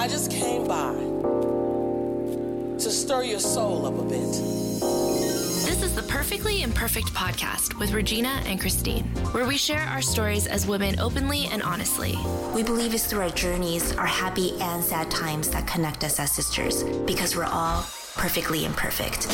I just came by to stir your soul up a bit. This is the Perfectly Imperfect podcast with Regina and Christine, where we share our stories as women openly and honestly. We believe it's through our journeys, our happy and sad times that connect us as sisters, because we're all perfectly imperfect.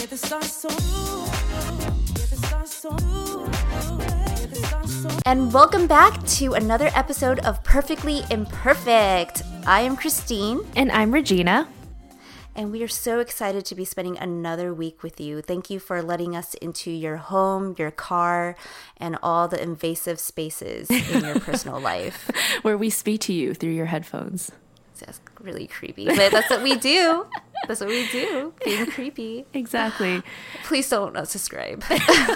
And welcome back to another episode of Perfectly Imperfect. I am Christine. And I'm Regina. And we are so excited to be spending another week with you. Thank you for letting us into your home, your car, and all the invasive spaces in your personal life. Where we speak to you through your headphones. That's really creepy, but that's what we do. That's what we do, being creepy. Exactly. Please don't unsubscribe.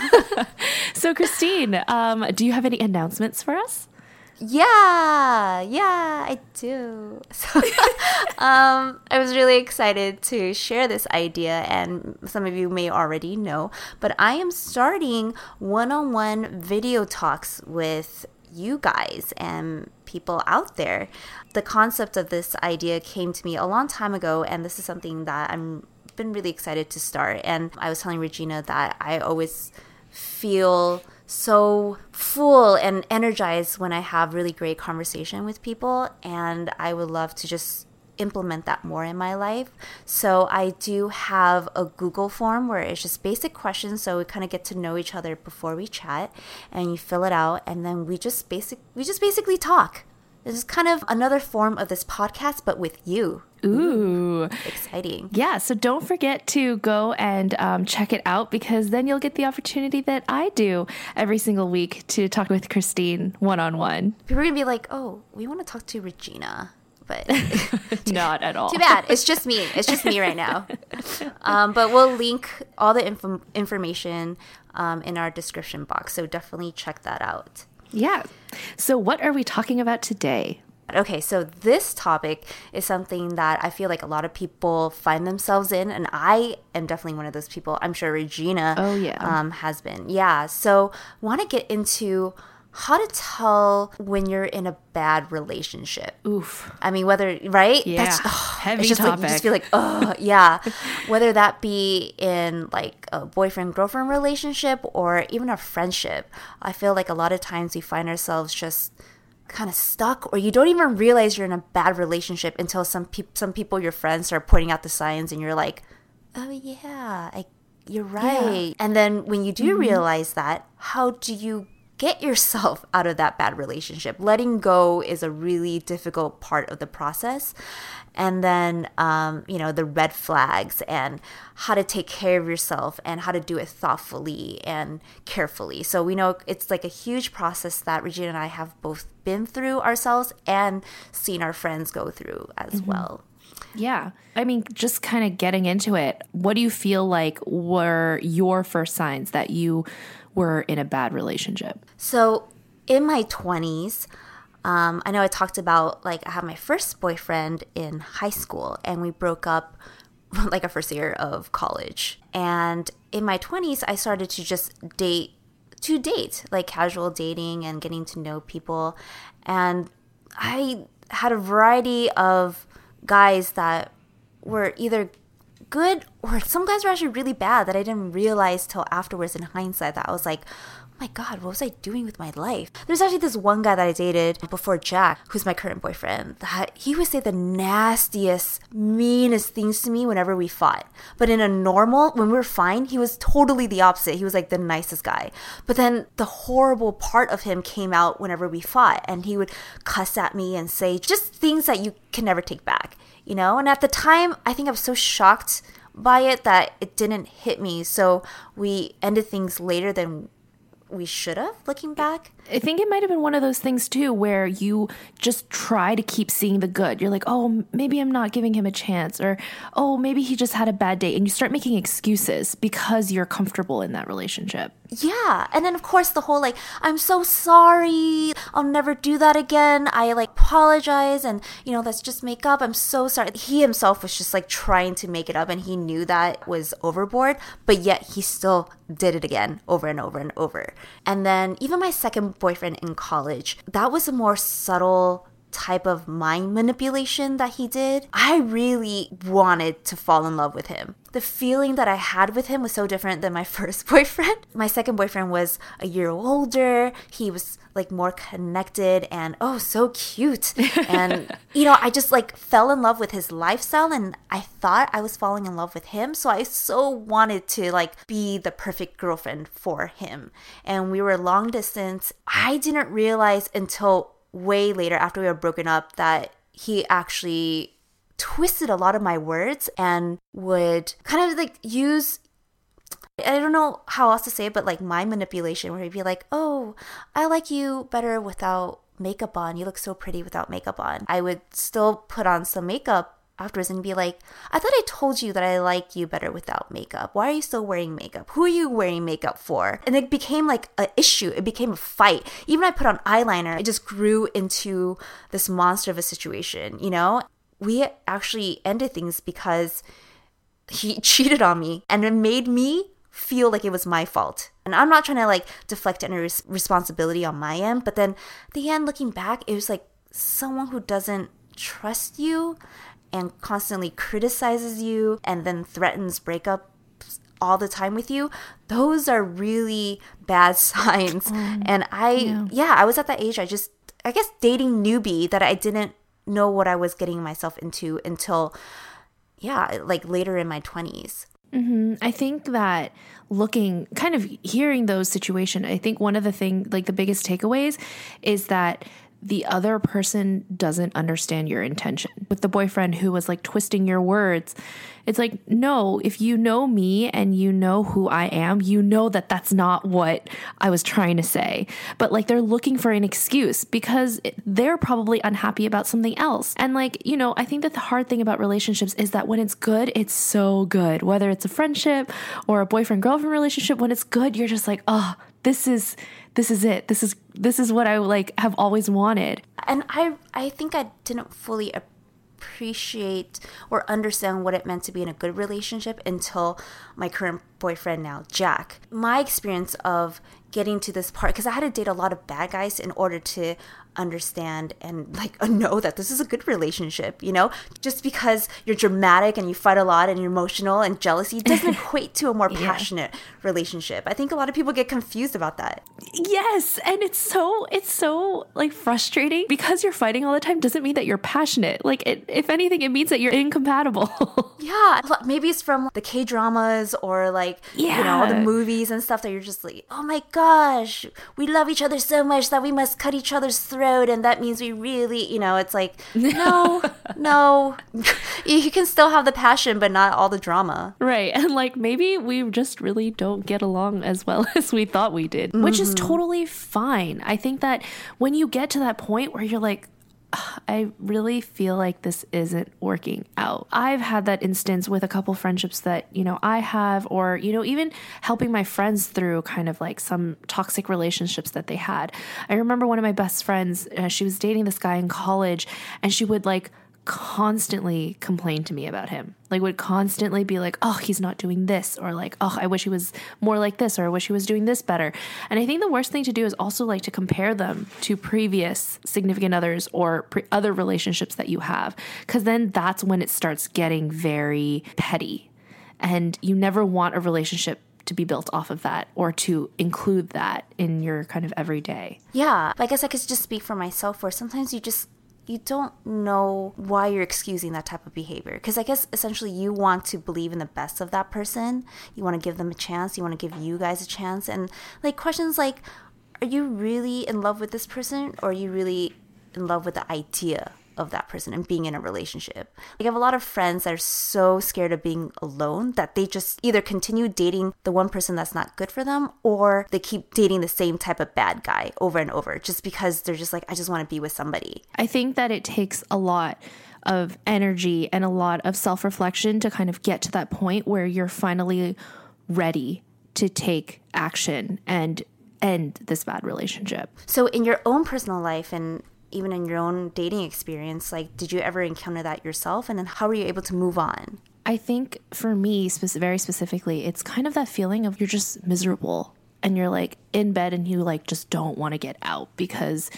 So, Christine, do you have any announcements for us? Yeah, I do. So, I was really excited to share this idea, and some of you may already know, but I am starting one-on-one video talks with you guys and people out there. The concept of this idea came to me a long time ago, and this is something that I'm been really excited to start. And I was telling Regina that I always feel so full and energized when I have really great conversation with people, and I would love to just implement that more in my life. So I do have a Google form where it's just basic questions, so we kind of get to know each other before we chat, and you fill it out, and then we just basically talk. This is kind of another form of this podcast, but with you. Ooh. Exciting. Yeah, so don't forget to go and check it out, because then you'll get the opportunity that I do every single week to talk with Christine one-on-one. People are going to be like, oh, we want to talk to Regina. But not at all. Too bad. It's just me. It's just me right now. But we'll link all the information in our description box. So definitely check that out. Yeah. So what are we talking about today? Okay, so this topic is something that I feel like a lot of people find themselves in, and I am definitely one of those people. I'm sure Regina has been. Yeah, so want to get into how to tell when you're in a bad relationship. Oof. I mean, whether, right? Yeah, that's, heavy it's just topic. Like, you just feel like, oh, yeah. Whether that be in like a boyfriend-girlfriend relationship or even a friendship, I feel like a lot of times we find ourselves just kind of stuck, or you don't even realize you're in a bad relationship until some people, your friends, start pointing out the signs, and you're like, oh, yeah, you're right. Yeah. And then when you do realize that, how do you get yourself out of that bad relationship? Letting go is a really difficult part of the process. And then, the red flags and how to take care of yourself and how to do it thoughtfully and carefully. So we know it's like a huge process that Regina and I have both been through ourselves and seen our friends go through as well. Yeah. I mean, just kind of getting into it, what do you feel like were your first signs that you were in a bad relationship? So in my 20s, I know I talked about, like, I had my first boyfriend in high school, and we broke up like our first year of college. And in my 20s, I started to just date, like casual dating and getting to know people. And I had a variety of guys that were either good, or some guys were actually really bad that I didn't realize till afterwards in hindsight, that I was like, oh my God, what was I doing with my life? There's actually this one guy that I dated before Jack, who's my current boyfriend, that he would say the nastiest, meanest things to me whenever we fought. But in a normal, when we were fine, he was totally the opposite. He was like the nicest guy. But then the horrible part of him came out whenever we fought, and he would cuss at me and say just things that you can never take back, you know? And at the time, I think I was so shocked by it that it didn't hit me. So we ended things later than we should have, looking back. I think it might have been one of those things too where you just try to keep seeing the good. You're like, oh, maybe I'm not giving him a chance, or oh, maybe he just had a bad day, and you start making excuses because you're comfortable in that relationship. Yeah. And then of course the whole like, I'm so sorry, I'll never do that again, I like apologize, and let's just make up, I'm so sorry. He himself was just like trying to make it up, and he knew that was overboard, but yet he still did it again over and over and over. And then even my second boyfriend in college, that was a more subtle type of mind manipulation that he did, I really wanted to fall in love with him. The feeling that I had with him was so different than my first boyfriend. My second boyfriend was a year older. He was like more connected and so cute. And, I just like fell in love with his lifestyle, and I thought I was falling in love with him. So I so wanted to like be the perfect girlfriend for him. And we were long distance. I didn't realize until way later, after we were broken up, that he actually twisted a lot of my words and would kind of like use, I don't know how else to say it, but like mind manipulation, where he'd be like, oh, I like you better without makeup on. You look so pretty without makeup on. I would still put on some makeup afterwards and be like, I thought I told you that I like you better without makeup. Why are you still wearing makeup? Who are you wearing makeup for? And it became like an issue. It became a fight. Even when I put on eyeliner, it just grew into this monster of a situation, We actually ended things because he cheated on me, and it made me feel like it was my fault. And I'm not trying to like deflect any responsibility on my end, but then at the end, looking back, it was like someone who doesn't trust you and constantly criticizes you and then threatens breakup all the time with you. Those are really bad signs. And I was at that age, I guess dating newbie, that I didn't know what I was getting myself into until like later in my 20s. I think that kind of hearing those situations, I think one of the biggest takeaways is that the other person doesn't understand your intention. With the boyfriend who was like twisting your words, it's like, no, if you know me and you know who I am, you know that that's not what I was trying to say. But like they're looking for an excuse because they're probably unhappy about something else. And like, I think that the hard thing about relationships is that when it's good, it's so good. Whether it's a friendship or a boyfriend-girlfriend relationship, when it's good, you're just like, oh, this is it. This is what I like have always wanted. And I think I didn't fully appreciate or understand what it meant to be in a good relationship until my current boyfriend now, Jack. My experience of getting to this part, because I had to date a lot of bad guys in order to understand and like know that this is a good relationship, just because you're dramatic and you fight a lot and you're emotional and jealousy doesn't equate to a more passionate relationship. I think a lot of people get confused about that. Yes. And it's so like frustrating because you're fighting all the time doesn't mean that you're passionate. Like if anything, it means that you're incompatible. Yeah. Maybe it's from the K-dramas or like, all the movies and stuff that you're just like, oh my gosh, we love each other so much that we must cut each other's throat. And that means we really, it's like, no, you can still have the passion, but not all the drama. Right. And like, maybe we just really don't get along as well as we thought we did, which is totally fine. I think that when you get to that point where you're like, I really feel like this isn't working out. I've had that instance with a couple friendships that, I have, or, even helping my friends through kind of like some toxic relationships that they had. I remember one of my best friends, she was dating this guy in college, and she would like constantly complain to me about him. Like would constantly be like, oh, he's not doing this, or like, oh, I wish he was more like this, or I wish he was doing this better. And I think the worst thing to do is also like to compare them to previous significant others or other relationships that you have, because then that's when it starts getting very petty, and you never want a relationship to be built off of that or to include that in your kind of everyday. Yeah, I guess I could just speak for myself, where sometimes you don't know why you're excusing that type of behavior. Because I guess essentially you want to believe in the best of that person. You want to give them a chance. You want to give you guys a chance. And like questions like, are you really in love with this person? Or are you really in love with the idea of that person and being in a relationship? Like I have a lot of friends that are so scared of being alone that they just either continue dating the one person that's not good for them, or they keep dating the same type of bad guy over and over just because they're just like, I just want to be with somebody. I think that it takes a lot of energy and a lot of self-reflection to kind of get to that point where you're finally ready to take action and end this bad relationship. So in your own personal life and even in your own dating experience, like, did you ever encounter that yourself? And then how were you able to move on? I think for me, very specifically, it's kind of that feeling of you're just miserable and you're like in bed and you like just don't want to get out because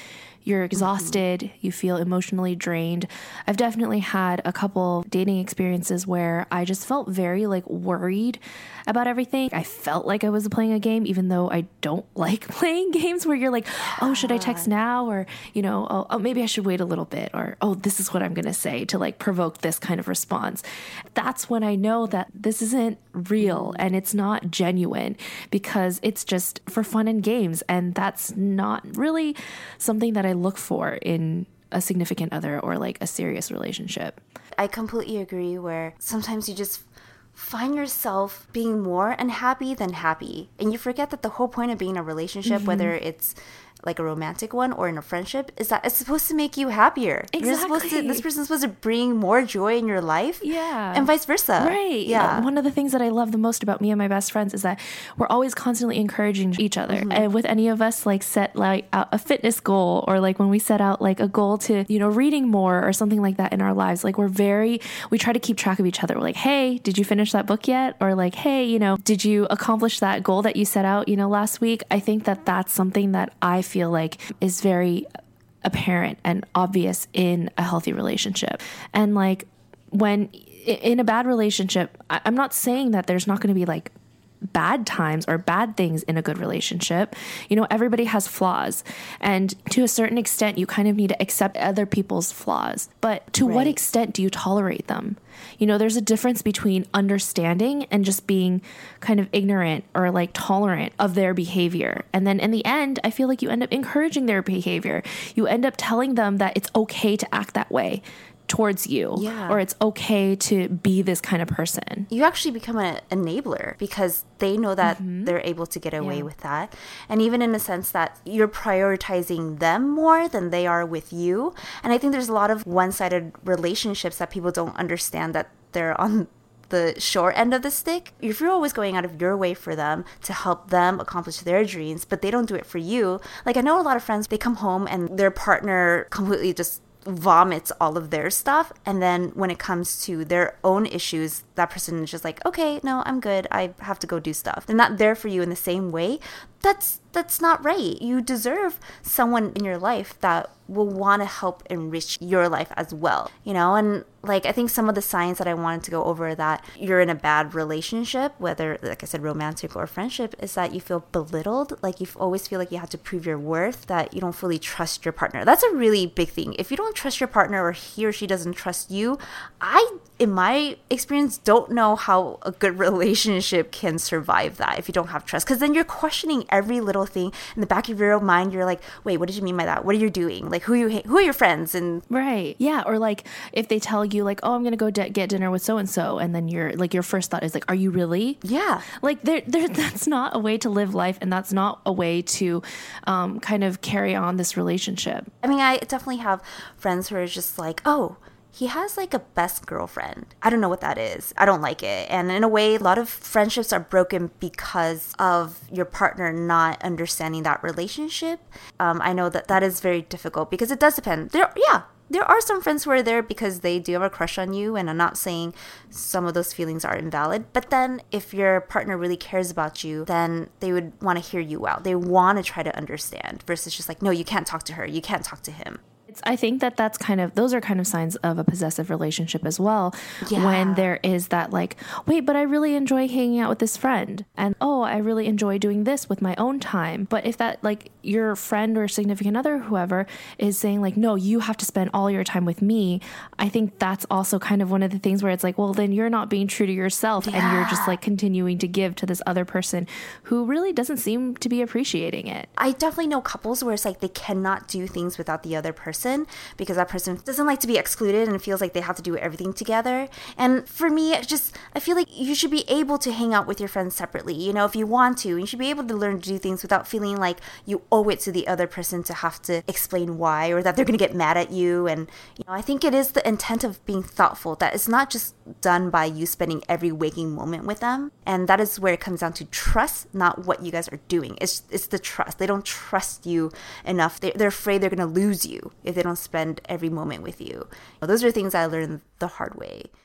you're exhausted, you feel emotionally drained. I've definitely had a couple dating experiences where I just felt very like worried about everything. I felt like I was playing a game, even though I don't like playing games where you're like, oh, should I text now? Or, you know, oh, maybe I should wait a little bit. Or, oh, this is what I'm going to say to like provoke this kind of response. That's when I know that this isn't real and it's not genuine, because it's just for fun and games. And that's not really something that I look for in a significant other or like a serious relationship. I completely agree, where sometimes you just find yourself being more unhappy than happy. And you forget that the whole point of being in a relationship, whether it's like a romantic one or in a friendship, is that it's supposed to make you happier. Exactly. This person's supposed to bring more joy in your life. Yeah. And vice versa. Right. Yeah. One of the things that I love the most about me and my best friends is that we're always constantly encouraging each other. And with any of us like set like out a fitness goal, or like when we set out like a goal to, you know, reading more or something like that in our lives, like we try to keep track of each other. We're like, hey, did you finish that book yet? Or like, hey, you know, did you accomplish that goal that you set out, you know, last week? I think that that's something that I feel like is very apparent and obvious in a healthy relationship. And like when in a bad relationship, I'm not saying that there's not going to be like bad times or bad things in a good relationship. You know, everybody has flaws, and to a certain extent you kind of need to accept other people's flaws, but to what extent do you tolerate them? You know, there's a difference between understanding and just being kind of ignorant or like tolerant of their behavior. And then in the end, I feel like you end up encouraging their behavior. You end up telling them that it's okay to act that way towards you, or it's okay to be this kind of person. You actually become an enabler because they know that they're able to get away with that. And even in the sense that you're prioritizing them more than they are with you. And I think there's a lot of one-sided relationships that people don't understand, that they're on the short end of the stick. If you're always going out of your way for them to help them accomplish their dreams, but they don't do it for you. Like, I know a lot of friends, they come home and their partner completely just vomits all of their stuff, and then when it comes to their own issues, that person is just like, okay, no, I'm good, I have to go do stuff. They're not there for you in the same way. That's not right. You deserve someone in your life that will want to help enrich your life as well, you know? And like, I think some of the signs that I wanted to go over that you're in a bad relationship, whether, like I said, romantic or friendship, is that you feel belittled. Like, you always feel like you have to prove your worth, that you don't fully trust your partner. That's a really big thing. If you don't trust your partner, or he or she doesn't trust you, in my experience, don't know how a good relationship can survive that if you don't have trust. Because then you're questioning every little thing in the back of your mind. You're like, wait, what did you mean by that? What are you doing? Like, who are your friends? And right, yeah. Or like, if they tell you like, oh, I'm gonna go get dinner with so and so, and then you're like, your first thought is like, are you really? Yeah. Like, that's not a way to live life, and that's not a way to kind of carry on this relationship. I mean, I definitely have friends who are just like, oh, he has like a best girlfriend. I don't know what that is. I don't like it. And in a way, a lot of friendships are broken because of your partner not understanding that relationship. I know that is very difficult, because it does depend. There are some friends who are there because they do have a crush on you, and I'm not saying some of those feelings are invalid. But then if your partner really cares about you, then they would want to hear you out. They want to try to understand, versus just like, no, you can't talk to her, you can't talk to him. I think those are kind of signs of a possessive relationship as well. Yeah. When there is that like, wait, but I really enjoy hanging out with this friend, and oh, I really enjoy doing this with my own time. But if that, like, your friend or significant other, whoever, is saying like, no, you have to spend all your time with me, I think that's also kind of one of the things where it's like, well, then you're not being true to yourself, and you're just like continuing to give to this other person who really doesn't seem to be appreciating it. I definitely know couples where it's like they cannot do things without the other person, because that person doesn't like to be excluded and feels like they have to do everything together. And for me, I feel like you should be able to hang out with your friends separately. You know, if you want to, you should be able to learn to do things without feeling like you owe it to the other person to have to explain why, or that they're going to get mad at you. And, you know, I think it is the intent of being thoughtful, that it's not just done by you spending every waking moment with them. And that is where it comes down to trust, not what you guys are doing. It's the trust. They don't trust you enough. They're afraid they're going to lose you if they don't spend every moment with you. Those are things I learned the hard way.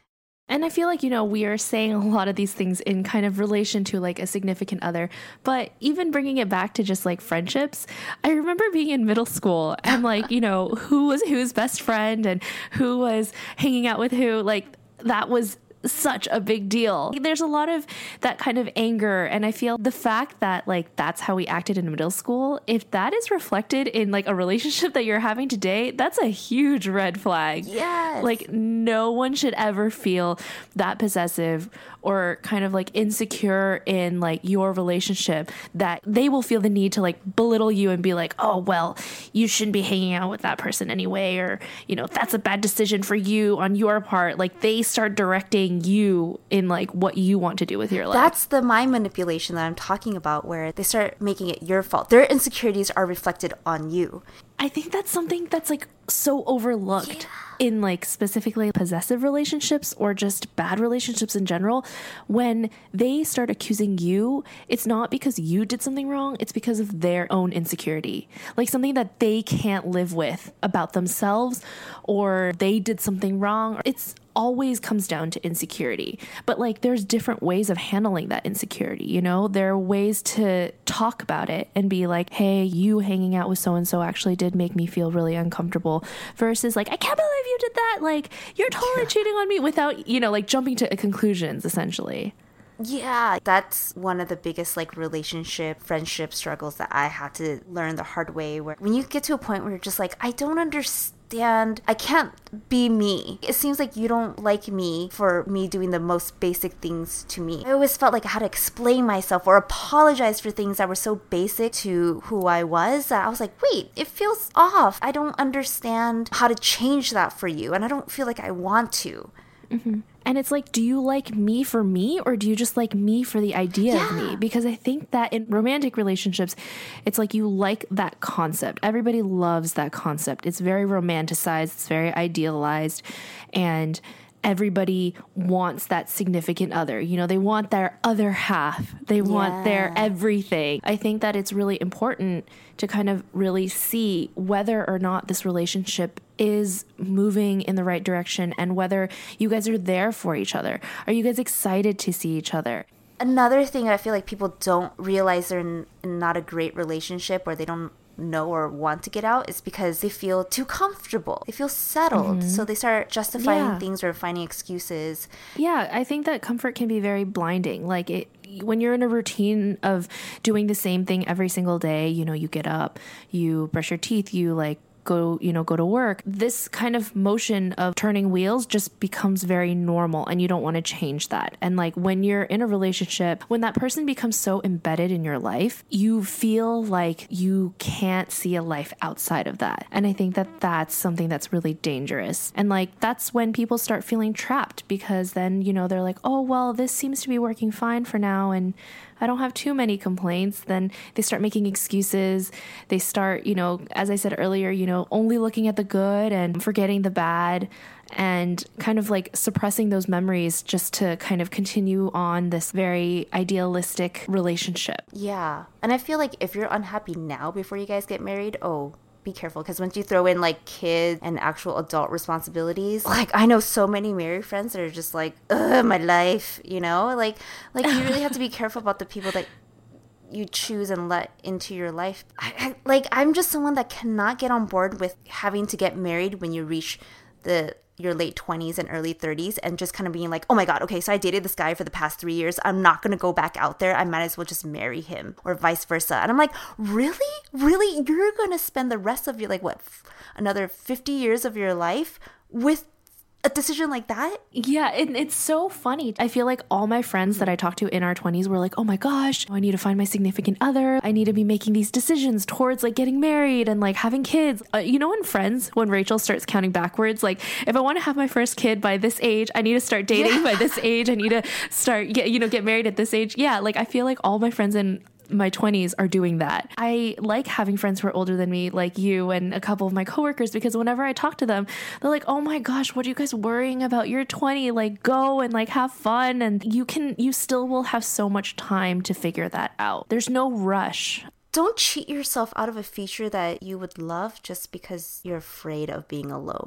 And I feel like, you know, we are saying a lot of these things in kind of relation to like a significant other, but even bringing it back to just like friendships, I remember being in middle school and like, you know, who was whose best friend and who was hanging out with who, like that was such a big deal. There's a lot of that kind of anger, and I feel the fact that like that's how we acted in middle school, if that is reflected in like a relationship that you're having today, that's a huge red flag. Yes. Like no one should ever feel that possessive or kind of like insecure in like your relationship that they will feel the need to like belittle you and be like, oh, well, you shouldn't be hanging out with that person anyway, or, you know, that's a bad decision for you on your part. Like they start directing you in like what you want to do with your life. That's the mind manipulation that I'm talking about, where they start making it your fault. Their insecurities are reflected on you. I think that's something that's like so overlooked in like specifically possessive relationships or just bad relationships in general. When they start accusing you, it's not because you did something wrong, it's because of their own insecurity, like something that they can't live with about themselves, or they did something wrong. It's always comes down to insecurity, but like there's different ways of handling that insecurity. You know, there are ways to talk about it and be like, hey, you hanging out with so and so actually did make me feel really uncomfortable, versus like, I can't believe you did that, like you're totally cheating on me, without, you know, like jumping to conclusions essentially. Yeah, that's one of the biggest like friendship struggles that I had to learn the hard way, where when you get to a point where you're just like, I don't understand, I can't be me. It seems like you don't like me for me doing the most basic things to me. I always felt like I had to explain myself or apologize for things that were so basic to who I was, that I was like, wait, it feels off. I don't understand how to change that for you, and I don't feel like I want to. Mm-hmm. And it's like, do you like me for me, or do you just like me for the idea of me? Because I think that in romantic relationships, it's like you like that concept. Everybody loves that concept. It's very romanticized. It's very idealized. And everybody wants that significant other. You know, they want their other half. They want their everything. I think that it's really important to kind of really see whether or not this relationship is moving in the right direction and whether you guys are there for each other. Are you guys excited to see each other? Another thing I feel like people don't realize they're in not a great relationship, or they don't know or want to get out, is because they feel too comfortable. They feel settled. Mm-hmm. So they start justifying things or finding excuses. Yeah, I think that comfort can be very blinding. Like when you're in a routine of doing the same thing every single day, you know, you get up, you brush your teeth, you like go to work. This kind of motion of turning wheels just becomes very normal, and you don't want to change that. And like when you're in a relationship, when that person becomes so embedded in your life, you feel like you can't see a life outside of that. And I think that that's something that's really dangerous. And like that's when people start feeling trapped, because then, you know, they're like, oh, well, this seems to be working fine for now, and I don't have too many complaints. Then they start making excuses. They start, you know, as I said earlier, you know, only looking at the good and forgetting the bad, and kind of like suppressing those memories just to kind of continue on this very idealistic relationship. Yeah. And I feel like if you're unhappy now before you guys get married, be careful, because once you throw in like kids and actual adult responsibilities, like I know so many married friends that are just like, ugh, my life, you know, like you really have to be careful about the people that you choose and let into your life. I'm just someone that cannot get on board with having to get married when you reach your late 20s and early 30s, and just kind of being like, oh my God, okay, so I dated this guy for the past 3 years. I'm not going to go back out there. I might as well just marry him, or vice versa. And I'm like, really? Really? You're going to spend the rest of your, like, what, another 50 years of your life with a decision like that? Yeah, it's so funny. I feel like all my friends that I talked to in our 20s were like, oh my gosh, I need to find my significant other. I need to be making these decisions towards like getting married and like having kids. You know, in Friends, when Rachel starts counting backwards, like if I want to have my first kid by this age, I need to start dating by this age. I need to start get married at this age. Yeah, like I feel like all my friends in my 20s are doing that. I like having friends who are older than me, like you and a couple of my coworkers, because whenever I talk to them, they're like, oh my gosh, what are you guys worrying about? You're 20, like go and like have fun. And you still will have so much time to figure that out. There's no rush. Don't cheat yourself out of a feature that you would love just because you're afraid of being alone.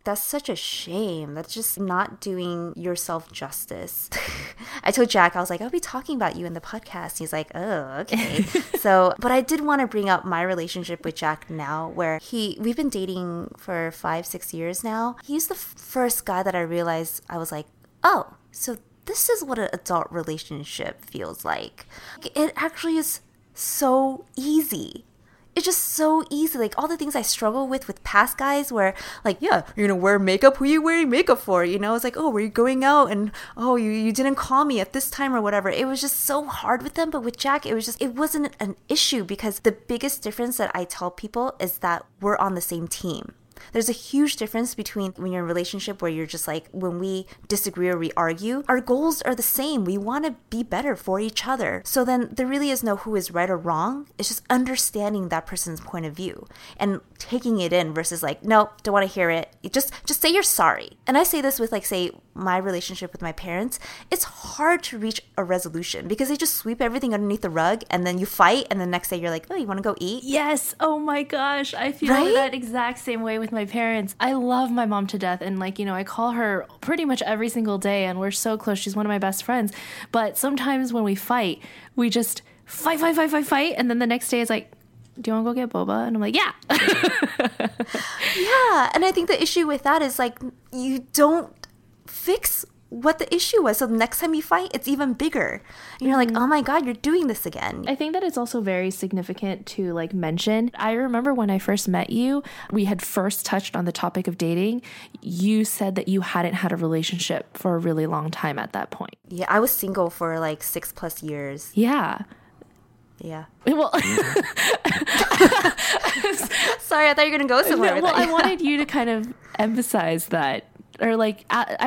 that's such a shame. That's just not doing yourself justice. I told Jack, I was like, I'll be talking about you in the podcast. He's like, oh, okay. But I did want to bring up my relationship with Jack now, where we've been dating for 5-6 years now. He's the first guy that I realized I was like, oh, so this is what an adult relationship feels like. It actually is so easy. It's just so easy. Like all the things I struggle with past guys where like, yeah, you're going to wear makeup. Who are you wearing makeup for? You know, it's like, oh, were you going out? And oh, you didn't call me at this time or whatever. It was just so hard with them. But with Jack, it wasn't an issue because the biggest difference that I tell people is that we're on the same team. There's a huge difference between when you're in a relationship where you're just like, when we disagree or we argue, our goals are the same. We want to be better for each other. So then there really is no who is right or wrong. It's just understanding that person's point of view and taking it in versus like, no, don't want to hear it. You just say you're sorry. And I say this with like, say, my relationship with my parents. It's hard to reach a resolution because they just sweep everything underneath the rug and then you fight and the next day you're like, oh, you want to go eat? Yes. Oh my gosh. I feel that exact same way with my parents. I love my mom to death. And like, you know, I call her pretty much every single day and we're so close. She's one of my best friends. But sometimes when we fight, we just fight. And then the next day it's like, do you want to go get boba? And I'm like, yeah. Yeah. And I think the issue with that is like, you don't fix what the issue was. So the next time you fight, it's even bigger. And you're like, oh my God, you're doing this again. I think that it's also very significant to like mention. I remember when I first met you, we had first touched on the topic of dating. You said that you hadn't had a relationship for a really long time at that point. Yeah, I was single for like 6+ years. Yeah. Yeah. Well, sorry, I thought you were going to go somewhere with that. I wanted you to kind of emphasize that. Or like,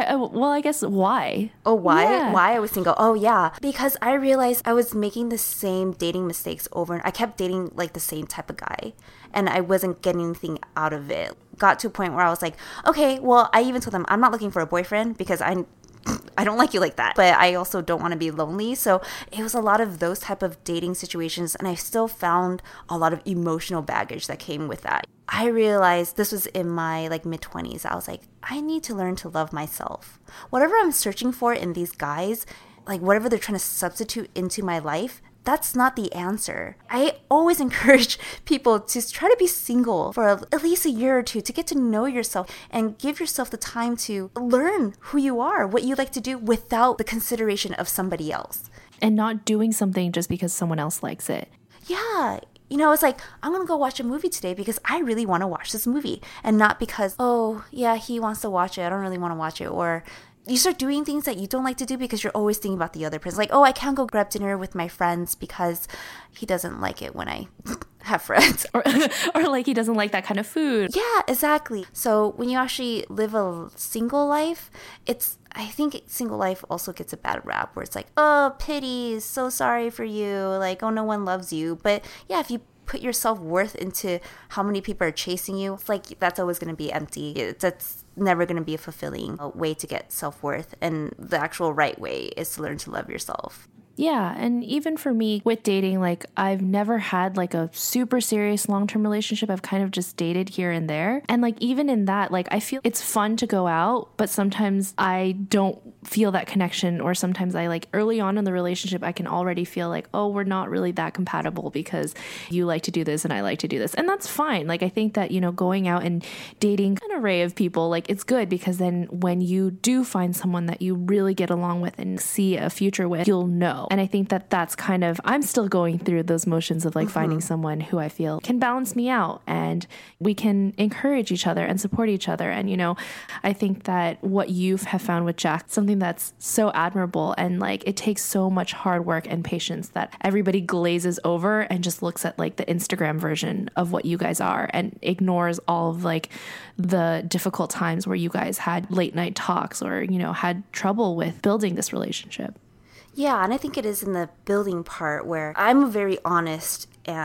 I guess why? Oh, why? Yeah. Why I was single? Oh, yeah. Because I realized I was making the same dating mistakes over and I kept dating like the same type of guy and I wasn't getting anything out of it. Got to a point where I was like, okay, well, I even told them I'm not looking for a boyfriend because I don't like you like that, but I also don't want to be lonely. So it was a lot of those type of dating situations and I still found a lot of emotional baggage that came with that. I realized this was in my like mid-20s. I was like, I need to learn to love myself. Whatever I'm searching for in these guys, like whatever they're trying to substitute into my life, that's not the answer. I always encourage people to try to be single for at least a year or two to get to know yourself and give yourself the time to learn who you are, what you like to do without the consideration of somebody else. And not doing something just because someone else likes it. Yeah. You know, it's like, I'm going to go watch a movie today because I really want to watch this movie and not because, oh, yeah, he wants to watch it. I don't really want to watch it. Or you start doing things that you don't like to do because you're always thinking about the other person. Like, oh, I can't go grab dinner with my friends because he doesn't like it when I have friends. Or like he doesn't like that kind of food. Yeah, exactly. So when you actually live a single life, I think single life also gets a bad rap where it's like, oh, pity, so sorry for you. Like, oh, no one loves you. But yeah, if you put your self-worth into how many people are chasing you, it's like that's always going to be empty. That's never going to be a fulfilling way to get self-worth. And the actual right way is to learn to love yourself. Yeah. And even for me with dating, like I've never had like a super serious long-term relationship. I've kind of just dated here and there. And like even in that, like I feel it's fun to go out, but sometimes I don't feel that connection. Or sometimes I like early on in the relationship, I can already feel like, oh, we're not really that compatible because you like to do this and I like to do this. And that's fine. Like I think that, you know, going out and dating an array of people, like it's good because then when you do find someone that you really get along with and see a future with, you'll know. And I think that that's kind of, I'm still going through those motions of like finding someone who I feel can balance me out and we can encourage each other and support each other. And, you know, I think that what you have found with Jack, something that's so admirable and like it takes so much hard work and patience that everybody glazes over and just looks at like the Instagram version of what you guys are and ignores all of like the difficult times where you guys had late night talks or, you know, had trouble with building this relationship. Yeah, and I think it is in the building part where I'm very honest and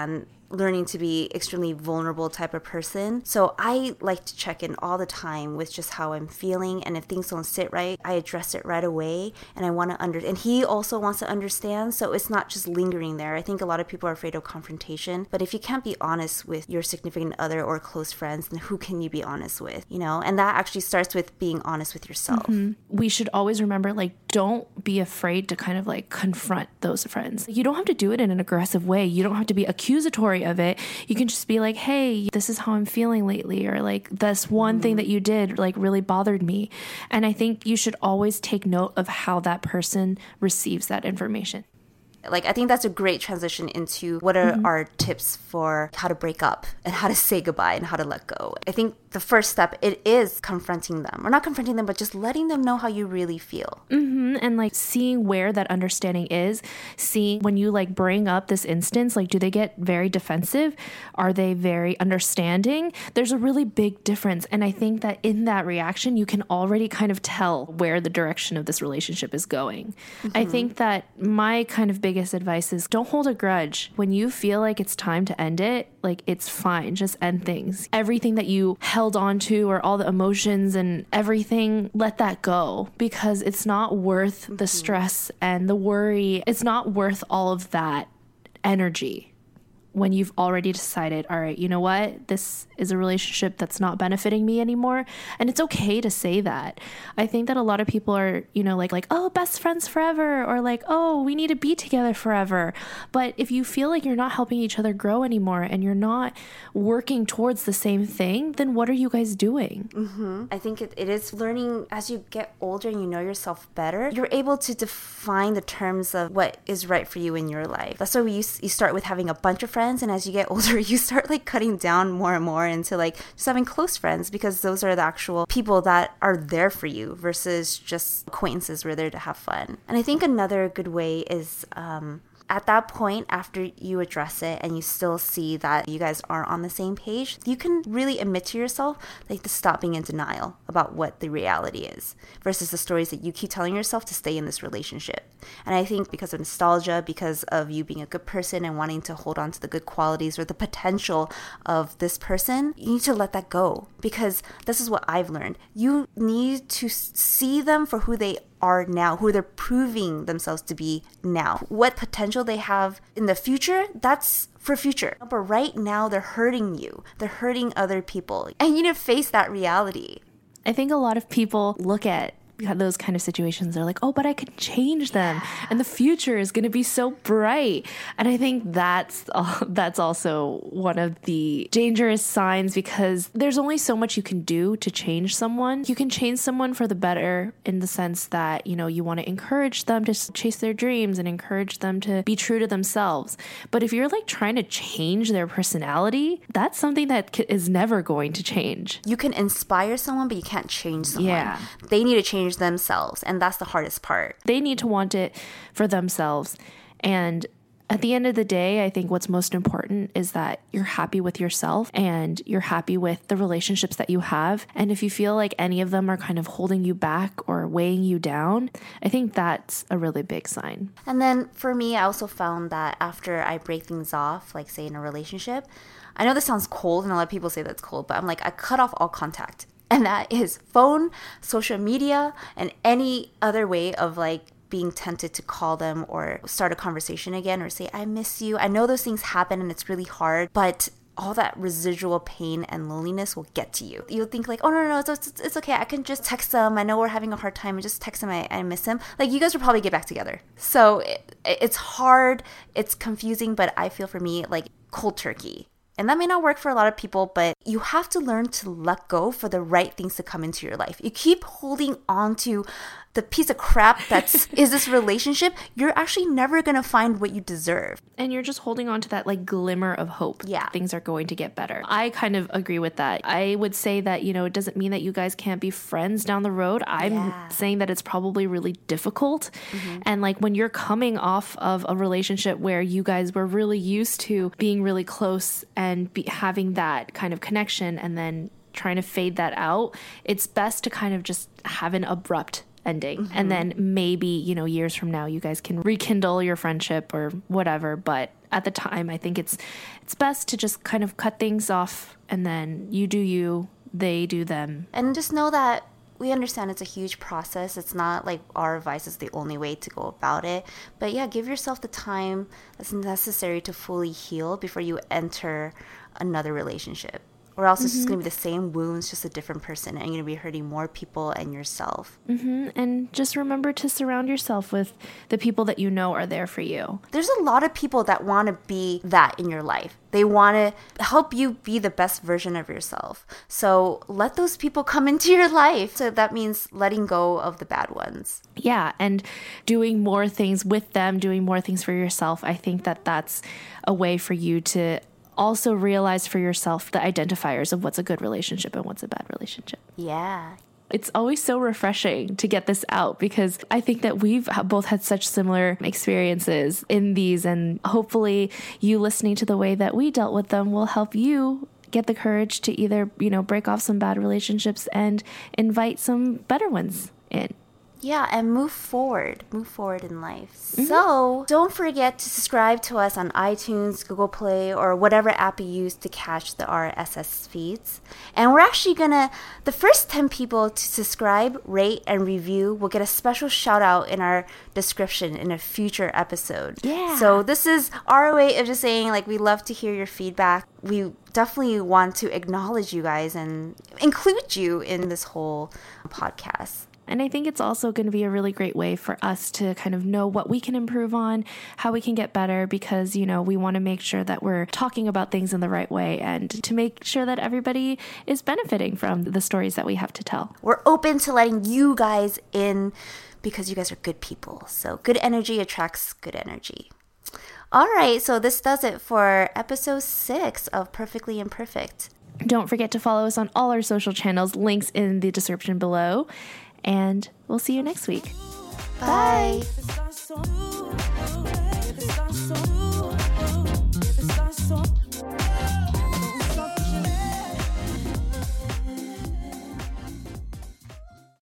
learning to be extremely vulnerable type of person. So I like to check in all the time with just how I'm feeling. And if things don't sit right, I address it right away. And I want to and he also wants to understand. So it's not just lingering there. I think a lot of people are afraid of confrontation. But if you can't be honest with your significant other or close friends, then who can you be honest with? You know, and that actually starts with being honest with yourself. We should always remember, like, don't be afraid to kind of like confront those friends. You don't have to do it in an aggressive way. You don't have to be accusatory of it. You can just be like, hey, this is how I'm feeling lately, or like this one thing that you did like really bothered me. And I think you should always take note of how that person receives that information. Like, I think that's a great transition into what are our tips for how to break up and how to say goodbye and how to let go. I think the first step, it is confronting them. Or not confronting them, but just letting them know how you really feel. And like seeing where that understanding is, seeing when you like bring up this instance, like, do they get very defensive? Are they very understanding? There's a really big difference. And I think that in that reaction, you can already kind of tell where the direction of this relationship is going. I think that my kind of biggest advice is don't hold a grudge. When you feel like it's time to end it, like, it's fine. Just end things. Everything that you held on to, or all the emotions and everything, let that go, because it's not worth the stress and the worry. It's not worth all of that energy when you've already decided, all right, you know what? This is a relationship that's not benefiting me anymore. And it's okay to say that. I think that a lot of people are, you know, like, oh, best friends forever, or like, oh, we need to be together forever. But if you feel like you're not helping each other grow anymore and you're not working towards the same thing, then what are you guys doing? I think it is learning as you get older and you know yourself better. You're able to define the terms of what is right for you in your life. That's why you start with having a bunch of friends. And as you get older, you start like cutting down more and more into like just having close friends, because those are the actual people that are there for you versus just acquaintances who are there to have fun. And I think another good way is at that point, after you address it and you still see that you guys aren't on the same page, you can really admit to yourself, like, to stop being in denial about what the reality is versus the stories that you keep telling yourself to stay in this relationship. And I think because of nostalgia, because of you being a good person and wanting to hold on to the good qualities or the potential of this person, you need to let that go, because this is what I've learned. You need to see them for who they are now, who they're proving themselves to be now. What potential they have in the future, that's for future. But right now, they're hurting you. They're hurting other people. And you need to face that reality. I think a lot of people look at those kind of situations, they're like, oh, but I could change them, and the future is going to be so bright. And I think that's also one of the dangerous signs, because there's only so much you can do to change someone. You can change someone for the better in the sense that, you know, you want to encourage them to chase their dreams and encourage them to be true to themselves. But if you're like trying to change their personality, that's something that is never going to change. You can inspire someone, but you can't change someone. Yeah. They need to change themselves, and that's the hardest part. They need to want it for themselves. And at the end of the day, I think what's most important is that you're happy with yourself and you're happy with the relationships that you have. And if you feel like any of them are kind of holding you back or weighing you down, I think that's a really big sign. And then for me, I also found that after I break things off, like say in a relationship, I know this sounds cold and a lot of people say that's cold, but I'm like, I cut off all contact. And that is phone, social media, and any other way of like being tempted to call them or start a conversation again or say, I miss you. I know those things happen and it's really hard, but all that residual pain and loneliness will get to you. You'll think like, oh, no, it's okay. I can just text them. I know we're having a hard time. I just text them. I miss him. Like, you guys will probably get back together. So it's hard. It's confusing. But I feel for me, like cold turkey. And that may not work for a lot of people, but you have to learn to let go for the right things to come into your life. You keep holding on to the piece of crap that's is this relationship, you're actually never going to find what you deserve. And you're just holding on to that like glimmer of hope. Yeah. Things are going to get better. I kind of agree with that. I would say that, you know, it doesn't mean that you guys can't be friends down the road. I'm saying that it's probably really difficult. Mm-hmm. And like when you're coming off of a relationship where you guys were really used to being really close and having that kind of connection and then trying to fade that out, it's best to kind of just have an abrupt ending. And then maybe, years from now, you guys can rekindle your friendship or whatever. But at the time, I think it's best to just kind of cut things off, and then you do you, they do them. And just know that we understand it's a huge process. It's not like our advice is the only way to go about it. But yeah, give yourself the time that's necessary to fully heal before you enter another relationship. Or else it's just going to be the same wounds, just a different person, and you're going to be hurting more people and yourself. And just remember to surround yourself with the people that you know are there for you. There's a lot of people that want to be that in your life. They want to help you be the best version of yourself. So let those people come into your life. So that means letting go of the bad ones. Yeah, and doing more things with them, doing more things for yourself. I think that that's a way for you to also realize for yourself the identifiers of what's a good relationship and what's a bad relationship. Yeah. It's always so refreshing to get this out because I think that we've both had such similar experiences in these, and hopefully you listening to the way that we dealt with them will help you get the courage to either, break off some bad relationships and invite some better ones in. Yeah, and move forward in life. So don't forget to subscribe to us on iTunes, Google Play, or whatever app you use to catch the RSS feeds. And we're actually the first 10 people to subscribe, rate, and review will get a special shout out in our description in a future episode. Yeah. So this is our way of just saying, we love to hear your feedback. We definitely want to acknowledge you guys and include you in this whole podcast. And I think it's also going to be a really great way for us to kind of know what we can improve on, how we can get better, because, we want to make sure that we're talking about things in the right way and to make sure that everybody is benefiting from the stories that we have to tell. We're open to letting you guys in because you guys are good people. So good energy attracts good energy. All right, so this does it for episode 6 of Perfectly Imperfect. Don't forget to follow us on all our social channels, links in the description below. And we'll see you next week. Bye.